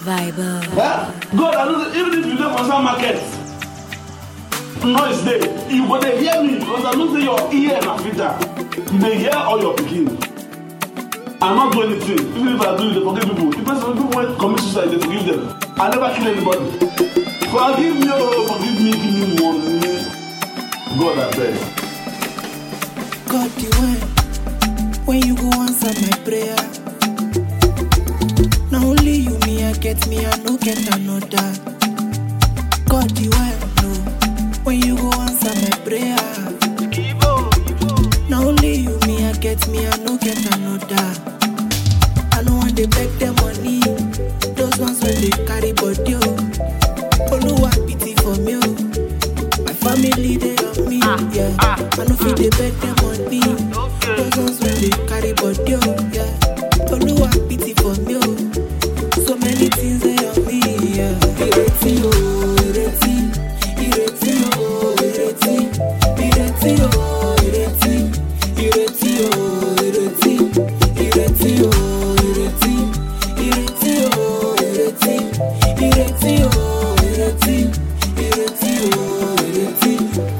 Viber. God, I know that even if you don't understand market, noise there, you go dey hear me because I know say your ear na filter. You dey hear all your pikin. I not do anything. Even if I do, they forgive people. The person people when commit suicide, they forgive them. I never kill anybody. Forgive me, oh, forgive me, give me money. God, I beg. God, you when you go answer my prayer. Not only you, me, I get me, I no get another. God, you know when you go answer my prayer. Not only you, me, I get me, I no get another. I know when they beg them money, those ones when they carry body. Oluwa pity for me, my family they on me, yeah. I know if they beg them money, those ones when they carry body, yeah. Oluwa pity for me, so many things they on me, yeah. Ireti, oh, ireti, ireti, oh, ireti, ireti, oh, ireti, ireti, oh, ireti, ireti, oh, ireti, ireti, oh, ireti, ireti, oh, ireti, ireti, oh, ireti.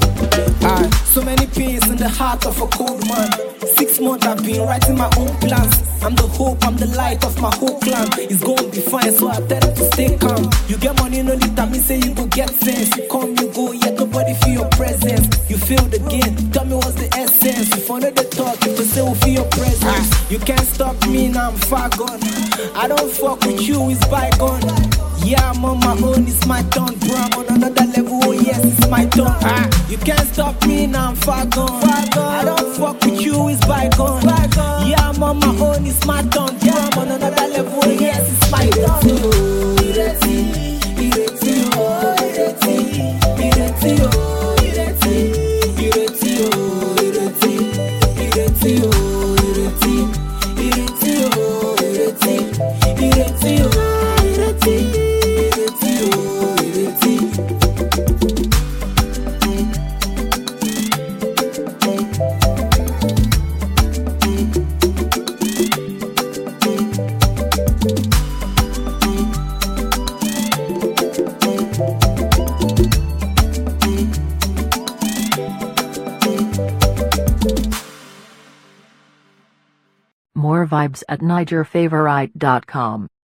So many pains in the heart of a cold man. 6 months I've been writing my own plans. I'm the hope, I'm the light of my whole clan. It's gonna be fine, so I tell them to stay calm. You get money, no need that mean say you go get sense. You come, you go, yet nobody feel your presence. You feel the gain, tell me what's the essence. You follow the talk, you say we feel your presence. You can't stop me, now I'm far gone. I don't fuck with you, it's bygone. Yeah, I'm on my own, it's my turn. Bro, I'm on another level, oh yes, it's my turn. You can't stop me, now I'm far gone. I don't fuck with you, it's bygone. Yeah, I'm on my own, it's my turn. Bro, I'm on another level, oh yes, it's my turn. Ireti, ireti, oh, ireti, ireti, oh, ireti, ireti, oh, ireti, ireti, oh, ireti, ireti, oh, ireti, ireti, oh, ireti. More vibes at NigerFavorite.com.